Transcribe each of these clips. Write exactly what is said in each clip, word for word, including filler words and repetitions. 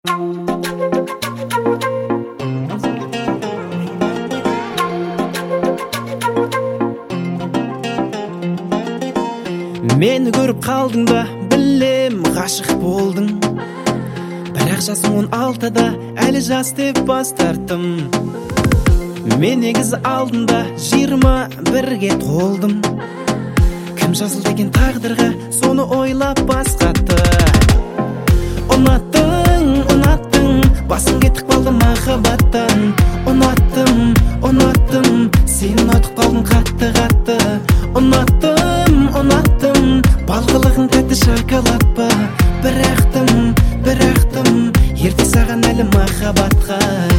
Мені көріп қалдың ба, білем ғашық болдың. Бірақ жасың он алтыда, әлі жас деп бас тарттым. Мен негізі алдында жиырма бірге толдым. Кім жазыл деген тағдырға, соны ойлап бас қатты. Ұнаттың, ұнаттың, басым кетіп қалды махаббаттан. Ұнаттым, ұнаттым, сен ұнатып қалдың қатты-қатты. Ұнаттым, ұнаттым, балғылығың тәтті шоколад па. Бірақтым, бірақтым, ерте саған әлі махаббатқа.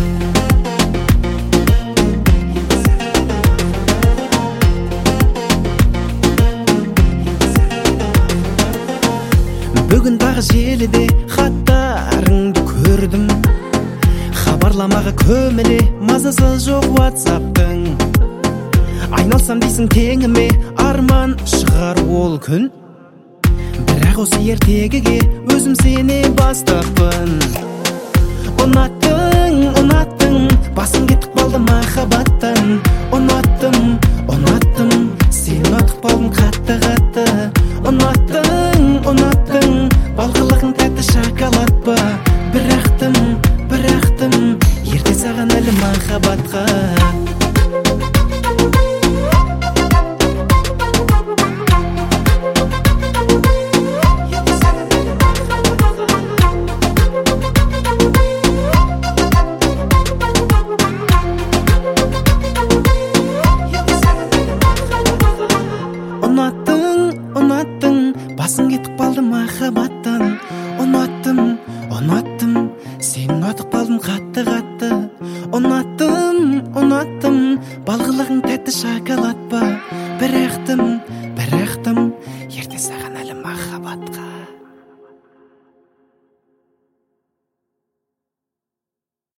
Бүгін тағы желіде хаттарыңды көрдім. Хабарламаға көміле, мазасы жоқ WhatsApp'тың. Айналсам дейсің теңіме, арман шығар ол күн. Бірақ осы ертегіге өзім сене бастаппын. Ұнаттың, ұнаттың, басым кетіп қалды махаббаттан. Ұнаттым, ұнаттым, сен ұнатып қалдың қатты-қатты. Ұнаттың, ұнаттың, балғылығың тәтті шоколад па. Бірақтым, бірақтым, ерте саған әлі махаббатқа. Ұнаттың, ұнаттың, басым кетіп қалды махаббаттан. Ұнаттым, ұнаттым, сен ұнатып қалдың қатты-қатты. Ұнаттым, ұнаттым, балғылығың тәтті шоколад па. Бірақтым, бірақтым, ерте саған әлі махаббатқа.